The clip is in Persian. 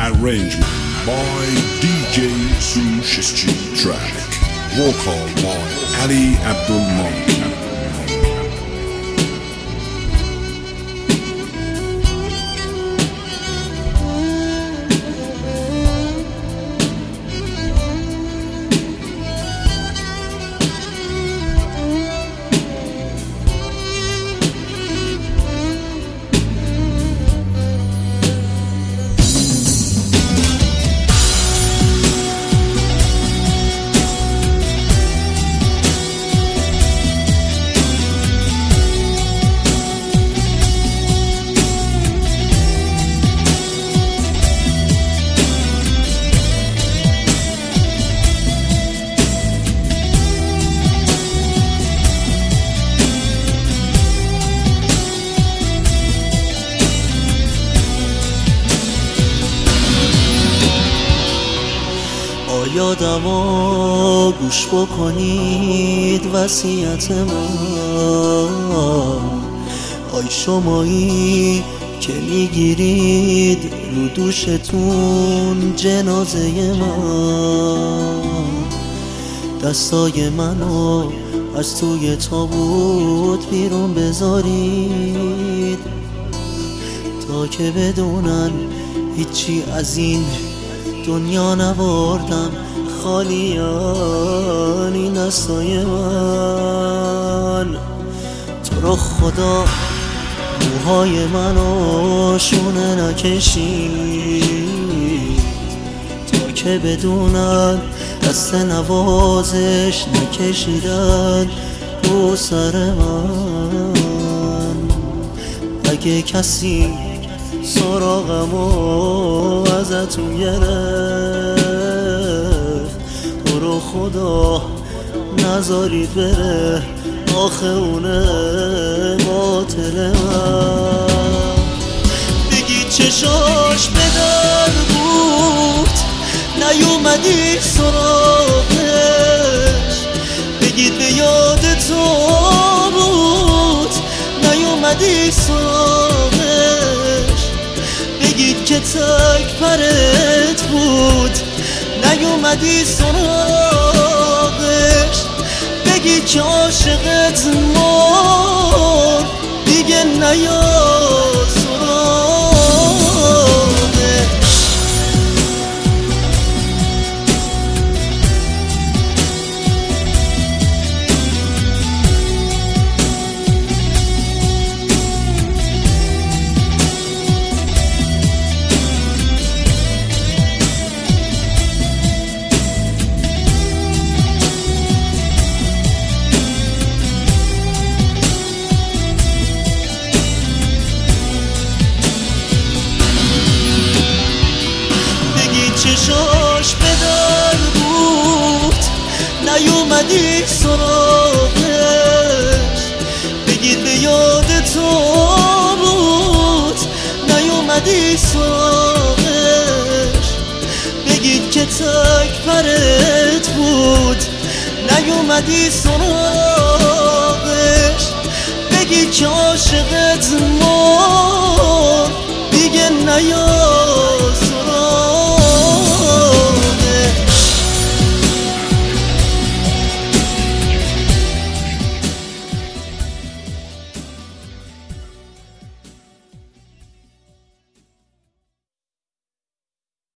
arrangement by DJ Sushishchi Track. Vocal by Ali Abdul Malik. یادمو گوش بکنید وصیت من، آی شمایی که میگیرید رو دوشتون جنازه من، دستای منو از توی تابوت بیرون بذارید تا که بدونن هیچی از این دنیا نبردم، خالیان این دستای من. تو رو خدا موهای منو شونه نکشید تا که بدونن دست نوازش نکشیدن رو سر من. اگه کسی سراغمو ازتون گرفت تو رو خدا نذارید بره، آخه اونه باطل من. بگید چشاش به در بود نیومدی سراغش، بگید به یاد تو بود نیومدی سراغش، بگید که تک پرت بود نیومدی سراغش، بگید که عاشقت مرد دیگه نیاد سراغش. چشاش به در بود نیومدی سراغش، بگید به یاد تو بود نیومدی سراغش، بگید که تک پرت بود نیومدی سراغش، بگید که عاشقت مرد دیگه نیاد